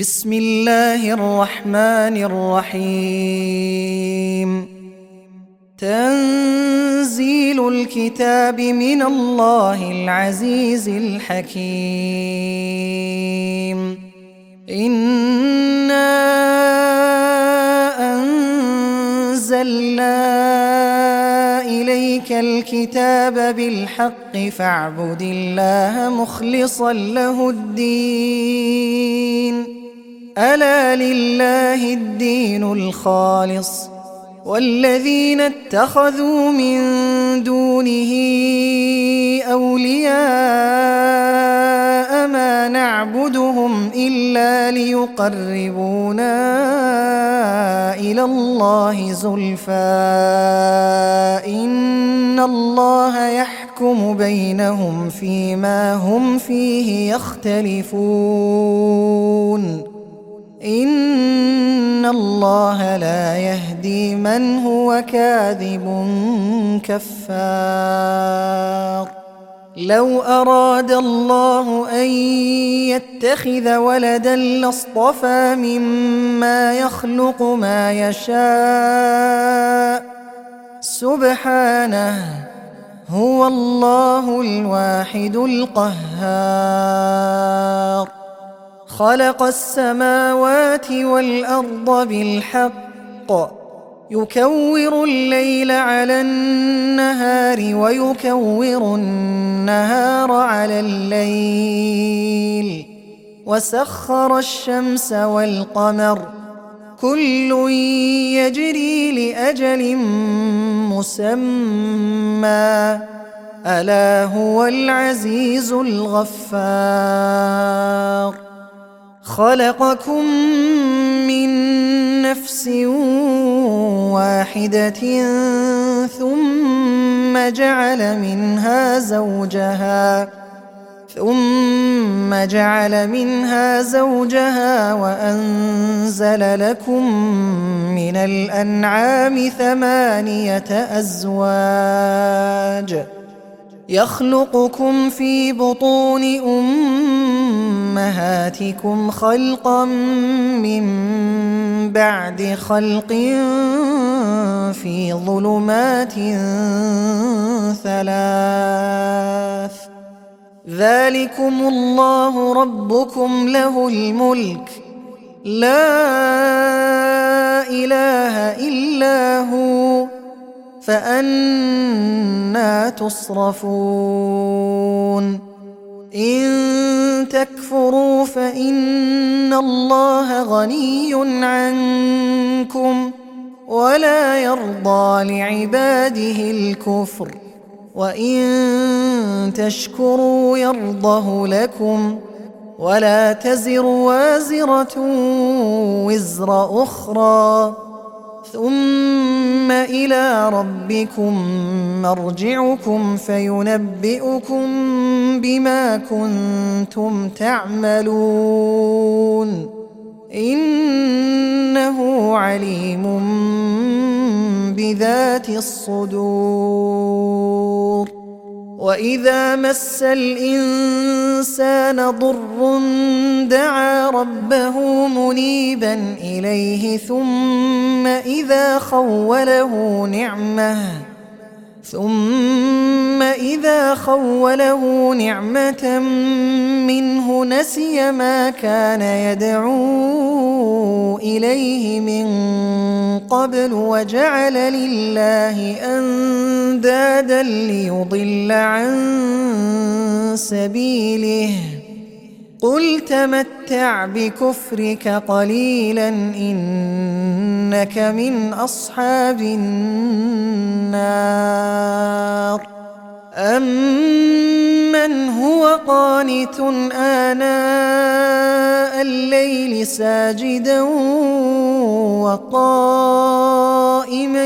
بسم الله الرحمن الرحيم. تنزيل الكتاب من الله العزيز الحكيم. إنا أنزلنا إليك الكتاب بالحق فاعبد الله مخلصا له الدين. ألا لله الدين الخالص والذين اتخذوا من دونه أولياء ما نعبدهم إلا ليقربونا إلى الله زلفى إن الله يحكم بينهم فيما هم فيه يختلفون. إن الله لا يهدي من هو كاذب كفار. لو أراد الله أن يتخذ ولدا لاصطفى مما يخلق ما يشاء سبحانه هو الله الواحد القهار. خلق السماوات والأرض بالحق يكور الليل على النهار ويكور النهار على الليل وسخر الشمس والقمر كل يجري لأجل مسمى ألا هو العزيز الغفار. خلقكم من نفس واحدة ثم جعل منها زوجها وأنزل لكم من الأنعام 8 أزواج يخلقكم في بطون أمهاتكم خلقا من بعد خلق في ظلمات 3 ذلكم الله ربكم له الملك لا إله إلا هو فأنى تصرفون. إن تكفروا فإن الله غني عنكم ولا يرضى لعباده الكفر وإن تشكروا يرضه لكم ولا تزر وازرة وزر أخرى ثم إلى ربكم مرجعكم فينبئكم بما كنتم تعملون إنه عليم بذات الصدور. وإذا مس الإنسان ضر دعا ربه منيبا إليه ثم إذا خوله نعمة منه نسي ما كان يدعو إليه من قبل وجعل لله أندادا ليضل عن سبيله قل تمتع بكفرك قليلا إنك من أصحاب النار. أمن هو قانت آناء الليل ساجدا وقائما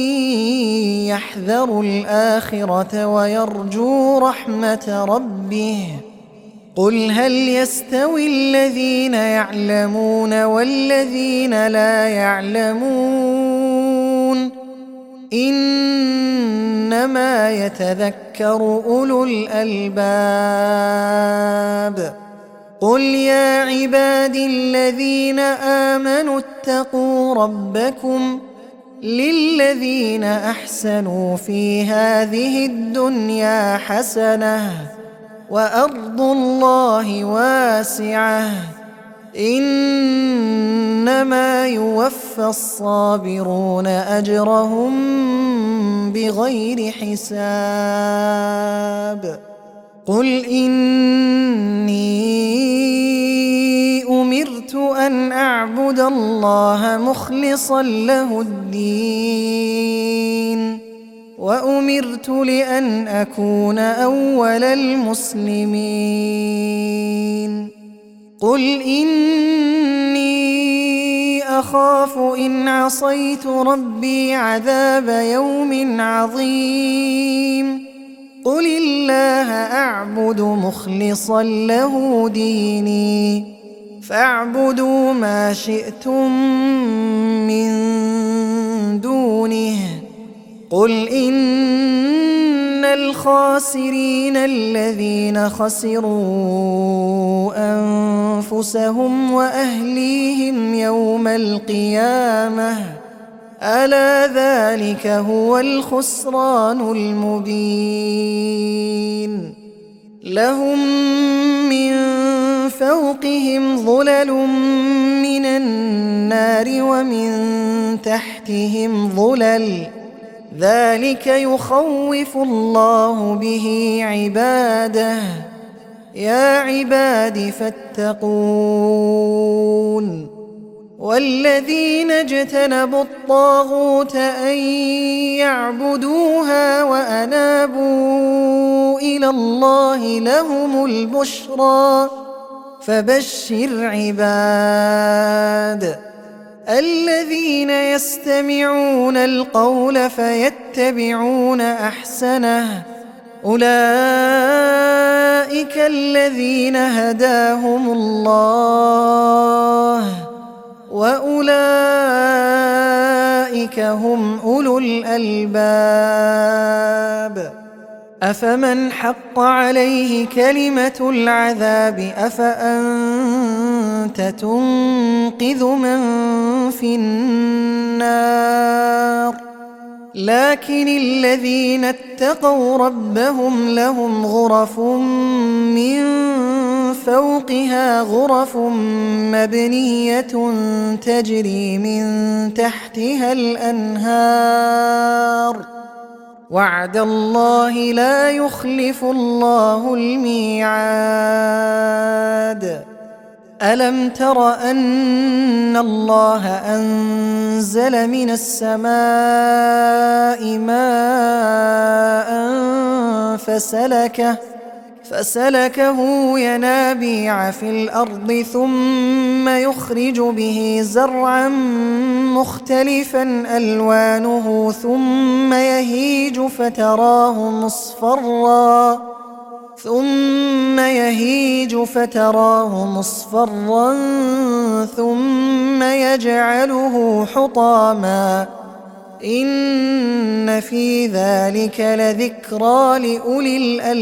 يحذر الآخرة ويرجو رحمة ربه قل هل يستوي الذين يعلمون والذين لا يعلمون إنما يتذكر أولو الألباب. قل يا عبادي الذين آمنوا اتقوا ربكم للذين أحسنوا في هذه الدنيا حسنة وأرض الله واسعة إنما يوفى الصابرون أجرهم بغير حساب قل إني أمرت أن أعبد الله مخلصا له الدين وأمرت لأن أكون أول المسلمين قل إني أخاف إن عصيت ربي عذاب يوم عظيم قل الله أعبد مخلصا له ديني فاعبدوا ما شئتم من دونه قل إن الخاسرين الذين خسروا أنفسهم وأهليهم يوم القيامة ألا ذلك هو الخسران المبين لهم من فوقهم ظلل من النار ومن تحتهم ظلل ذلك يخوف الله به عباده يا عباد فاتقون والذين اجتنبوا الطاغوت أن يعبدوها وأنابوا إلى الله لهم البشرى فبشر عباد الذين يستمعون القول فيتبعون أحسنه أولئك الذين هداهم الله وأولئك هم أولو الألباب أفمن حق عليه كلمة العذاب أفأنت تنقذ من في النار لكن الذين اتقوا ربهم لهم غرف من فوقها غرف مبنية تجري من تحتها الأنهار وعد الله لا يخلف الله الميعاد ألم تر أن الله أنزل من السماء ماء فسلكه ينابيع في الأرض ثم يخرج به زرعا مختلفا ألوانه ثم يهيج فتراه مصفرا ثم يجعله حطاما إن في ذلك لذكرى لأولي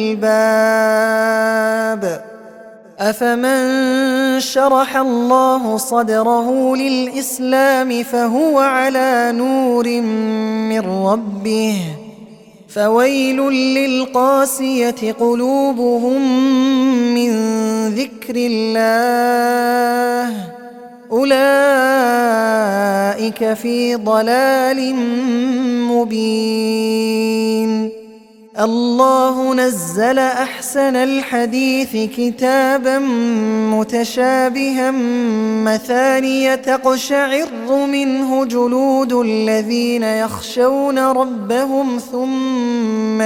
الألباب أفمن شرح الله صدره للإسلام فهو على نور من ربه فويل للقاسية قلوبهم من ذكر الله أولئك في ضلال مبين الله نزل أحسن الحديث كتابا متشابها مثانية تقشعر منه جلود الذين يخشون ربهم ثم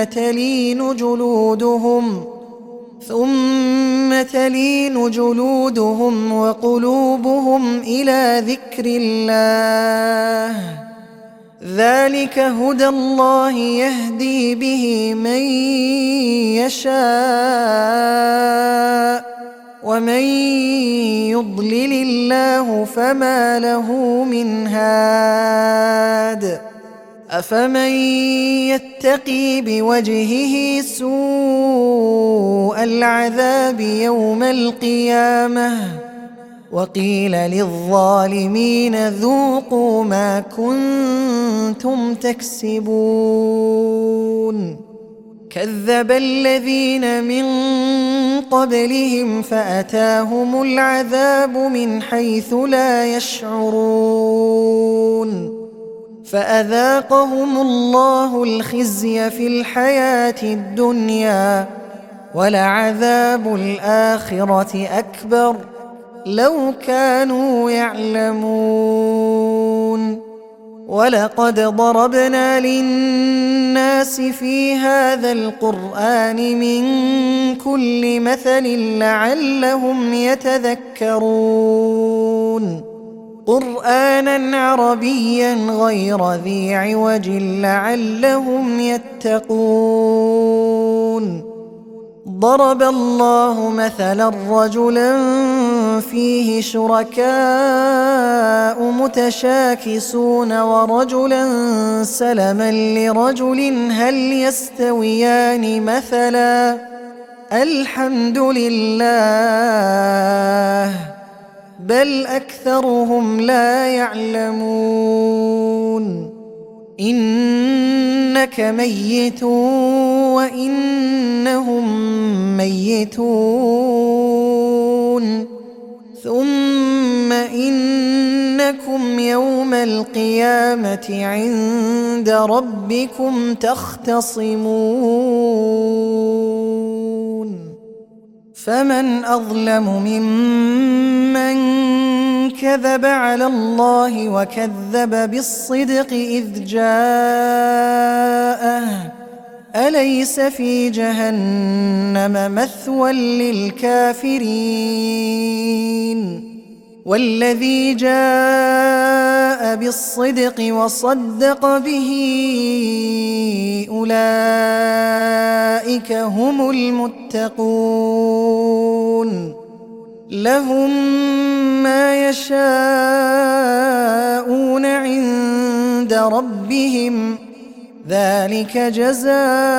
تلين جلودهم وقلوبهم إلى ذكر الله ذلك هدى الله يهدي به من يشاء ومن يضلل الله فما له من هاد أفمن يتقي بوجهه سوء العذاب يوم القيامة وقيل للظالمين ذوقوا ما كنتم تكسبون كذب الذين من قبلهم فأتاهم العذاب من حيث لا يشعرون فأذاقهم الله الخزي في الحياة الدنيا ولعذاب الآخرة أكبر لو كانوا يعلمون ولقد ضربنا للناس في هذا القرآن من كل مثل لعلهم يتذكرون قرآنا عربيا غير ذي عوج لعلهم يتقون ضرب الله مثلا رجلا فيه شركاء متشاكسون ورجلا سلما لرجل هل يستويان مثلا الحمد لله بل أكثرهم لا يعلمون إنك ميت وإنهم ميتون ثم إنكم يوم القيامة عند ربكم تختصمون فمن أظلم ممن كذب على الله وكذب بالصدق إذ جاءه أليس في جهنم مثوى للكافرين والذي جاء بالصدق وصدق به أولئك هم المتقون لهم ما يشاءون عند ربهم ذلك جزاء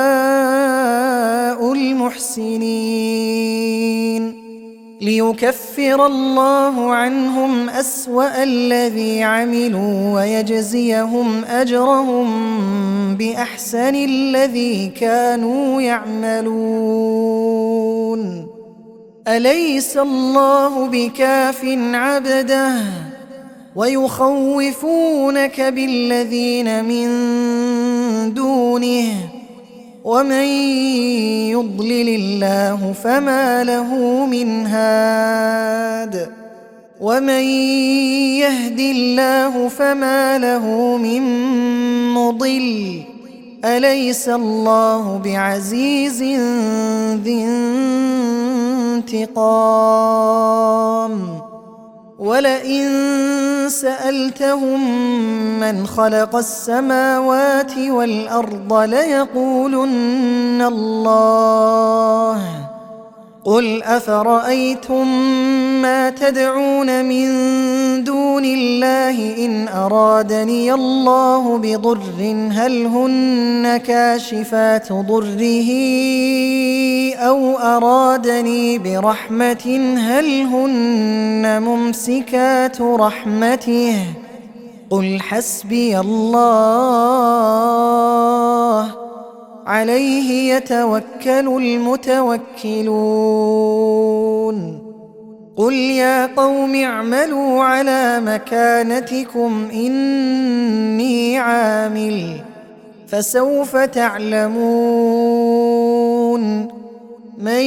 المحسنين ليكفر الله عنهم أسوأ الذي عملوا ويجزيهم أجرهم بأحسن الذي كانوا يعملون أليس الله بكاف عبده ويخوفونك بالذين من دونه ومن يضلل الله فما له من هاد ومن يهد الله فما له من مضل أليس الله بعزيز ذي انتقام ولئن سألتهم من خلق السماوات والأرض ليقولن الله قل أفرأيتم ما تدعون من دون الله إن أرادني الله بضر هل هن كاشفات ضره أو أرادني برحمة هل هن ممسكات رحمته قل حسبي الله عليه يتوكل المتوكلون قل يا قوم اعملوا على مكانتكم إني عامل فسوف تعلمون من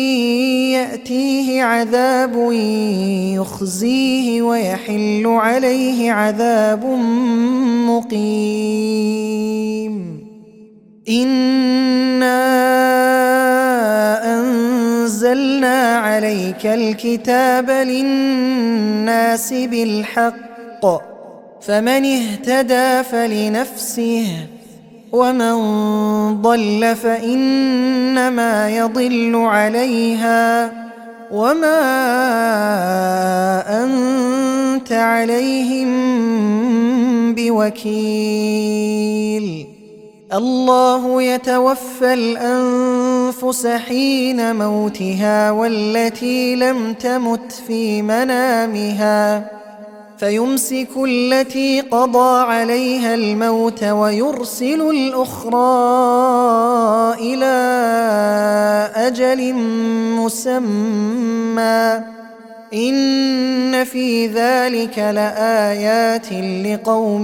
يأتيه عذاب يخزيه ويحل عليه عذاب مقيم إنا أنزلنا عليك الكتاب للناس بالحق فمن اهتدى فلنفسه ومن ضل فإنما يضل عليها وما أنت عليهم بوكيل الله يتوفى الأنفس حين موتها والتي لم تمت في منامها فيمسك التي قضى عليها الموت ويرسل الأخرى إلى أجل مسمى إن في ذلك لآيات لقوم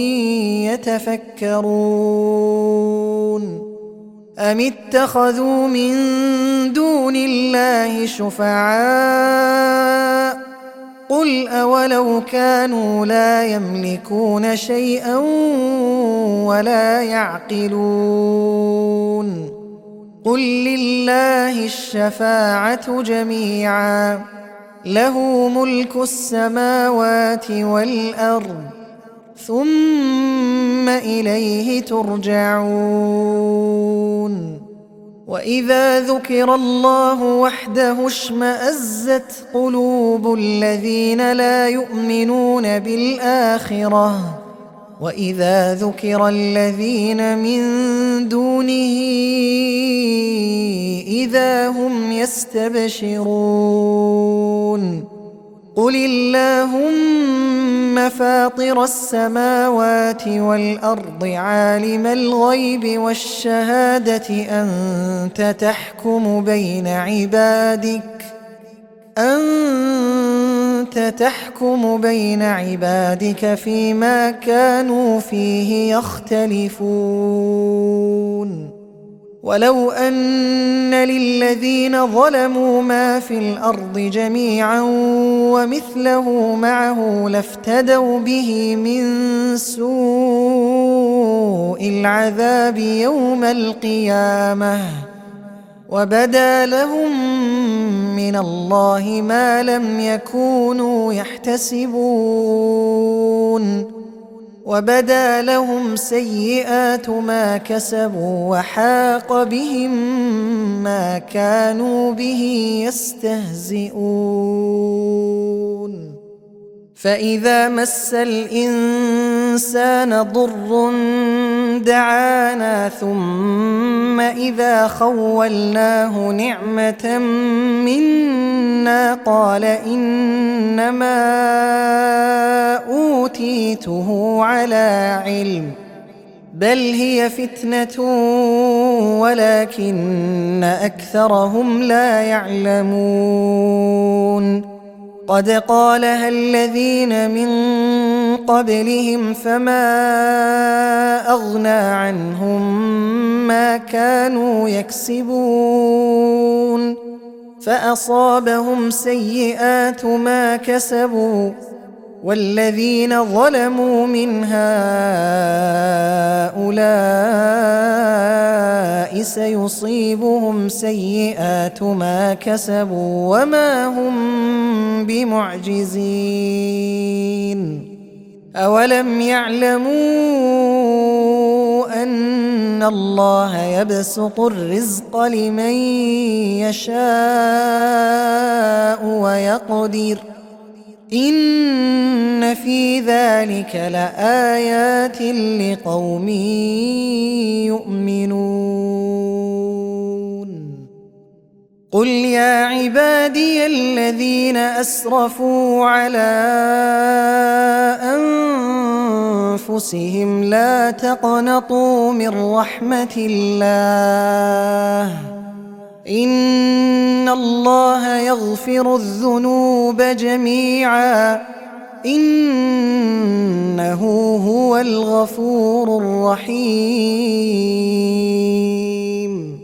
يتفكرون أم اتخذوا من دون الله شفعاء قل أولو كانوا لا يملكون شيئا ولا يعقلون قل لله الشفاعة جميعا له ملك السماوات والأرض ثم إليه ترجعون وإذا ذكر الله وحده اشمأزت قلوب الذين لا يؤمنون بالآخرة وإذا ذكر الذين من دونه إذا هم يستبشرون قل اللهم فاطر السماوات والأرض عالم الغيب والشهادة أنت تحكم بين عبادك فيما كانوا فيه يختلفون ولو أن للذين ظلموا ما في الأرض جميعا ومثله معه لافتدوا به من سوء العذاب يوم القيامة وبدا لهم من الله ما لم يكونوا يحتسبون وبدا لهم سيئات ما كسبوا وحاق بهم ما كانوا به يستهزئون فإذا مس الإنسان ضر دعانا ثم إذا خولناه نعمة منا قال إنما أوتيته على علم بل هي فتنة ولكن أكثرهم لا يعلمون قد قالها الذين من قبلهم فما أغنى عنهم ما كانوا يكسبون فأصابهم سيئات ما كسبوا والذين ظلموا من هؤلاء سيصيبهم سيئات ما كسبوا وما هم بمعجزين أولم يعلموا أن الله يبسط الرزق لمن يشاء ويقدر إن في ذلك لآيات لقوم يؤمنون قل يا عبادي الذين أسرفوا على أنفسهم لا تقنطوا من رحمة الله إن الله يغفر الذنوب جميعا إنه هو الغفور الرحيم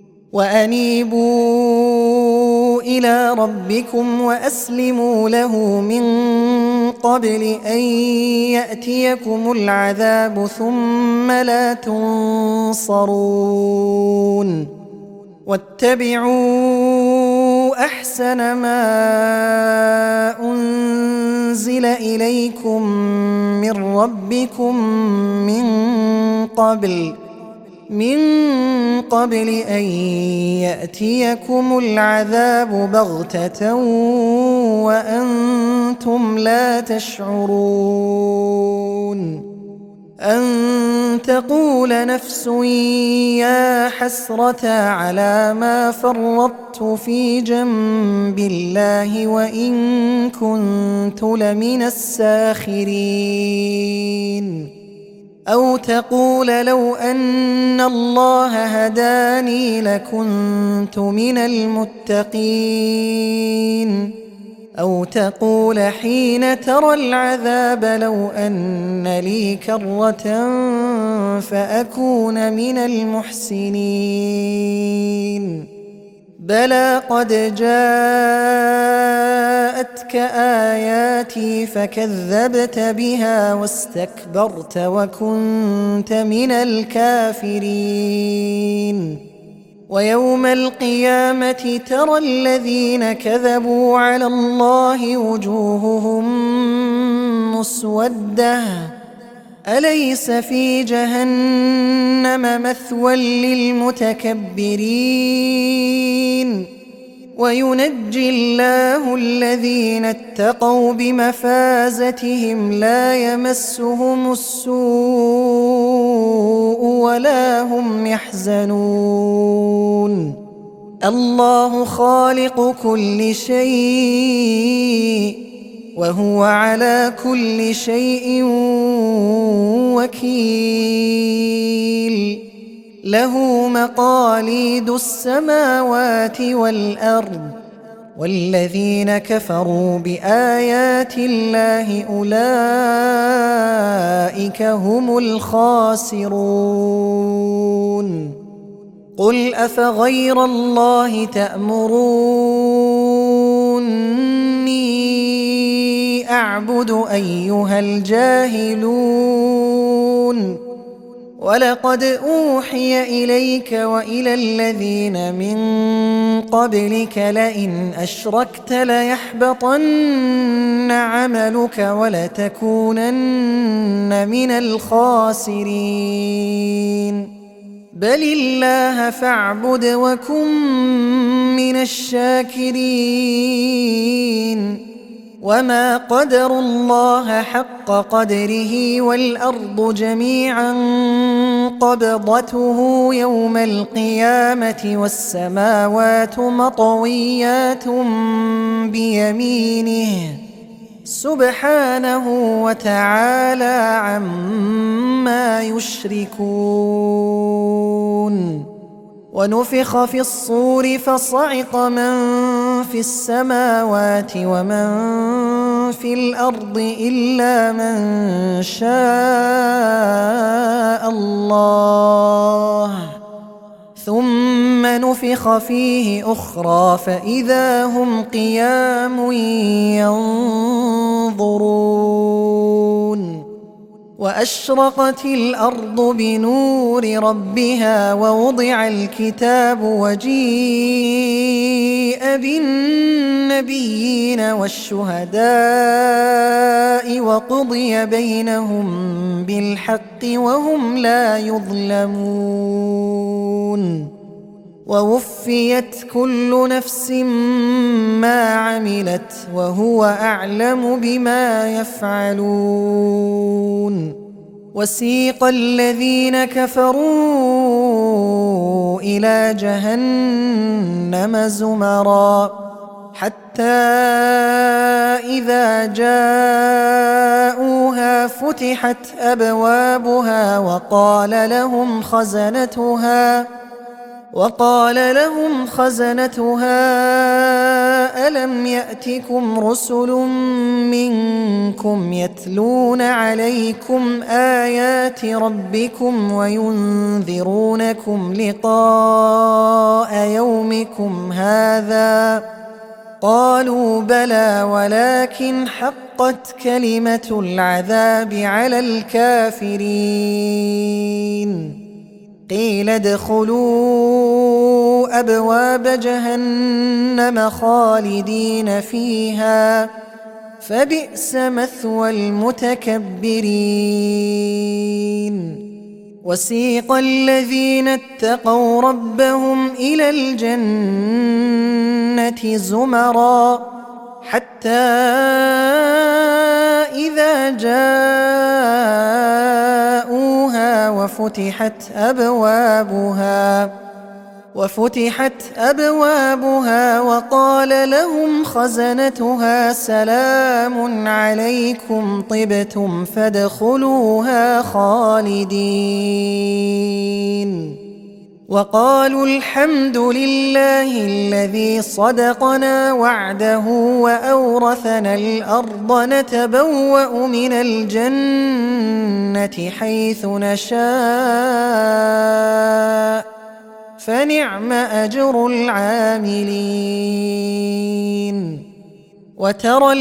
وأنيبوا إلى ربكم وأسلموا له من قبل أن يأتيكم العذاب ثم لا تنصرون واتبعوا أحسن ما أنزل إليكم من ربكم من قبل أن يأتيكم العذاب بغتة وأنتم لا تشعرون أن تقول نفس يا حسرة على ما فرطت في جنب الله وإن كنت لمن الساخرين أو تقول لو أن الله هداني لكنت من المتقين أو تقول حين ترى العذاب لو أن لي كرة فأكون من المحسنين بلى قد جاءتك آياتي فكذبت بها واستكبرت وكنت من الكافرين ويوم القيامة ترى الذين كذبوا على الله وجوههم مسودة أليس في جهنم مثوى للمتكبرين وينجي الله الذين اتقوا بمفازتهم لا يمسهم السوء ولا هم يحزنون الله خالق كل شيء وهو على كل شيء وكيل له مقاليد السماوات والأرض والذين كفروا بآيات الله أولئك هم الخاسرون قل أفغير الله تأمروني أعبد أيها الجاهلون ولقد أوحي إليك وإلى الذين من قبلك لئن أشركت ليحبطن عملك ولتكونن من الخاسرين بل الله فاعبد وكن من الشاكرين وما قدروا الله حق قدره والأرض جميعا قبضته يوم القيامة والسماوات مطويات بيمينه سبحانه وتعالى عما يشركون ونفخ في الصور فصعق من في السماوات ومن في الأرض إلا من شاء الله ثم نفخ فيه أخرى فإذا هم قيام ينظرون وأشرقت الأرض بنور ربها ووضع الكتاب وجيء بالنبيين والشهداء وقضي بينهم بالحق وهم لا يظلمون ووفيت كل نفس ما عملت وهو أعلم بما يفعلون وسيق الذين كفروا إلى جهنم زمرا حتى إذا جاءوها فتحت أبوابها وقال لهم خزنتها ألم يأتكم رسل منكم يتلون عليكم آيات ربكم وينذرونكم لقاء يومكم هذا قالوا بلى ولكن حقت كلمة العذاب على الكافرين قيل ادخلوا أبواب جهنم خالدين فيها فبئس مثوى المتكبرين وسيق الذين اتقوا ربهم إلى الجنة زمرا حتى إذا جاءوا وفتحت أبوابها وقال لهم خزنتها سلام عليكم طبتم فادخلوها خالدين وقالوا الحمد لله الذي صدقنا وعده وأورثنا الأرض نتبوأ من الجنة حيث نشاء فنعم أجر العاملين وترى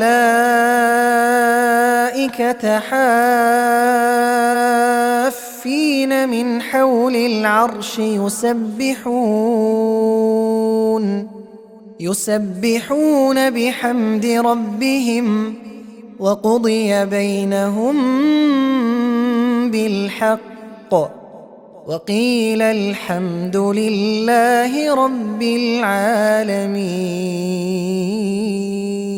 الملائكة حافين من حول العرش يسبحون بحمد ربهم وقضي بينهم بالحق وقيل الحمد لله رب العالمين.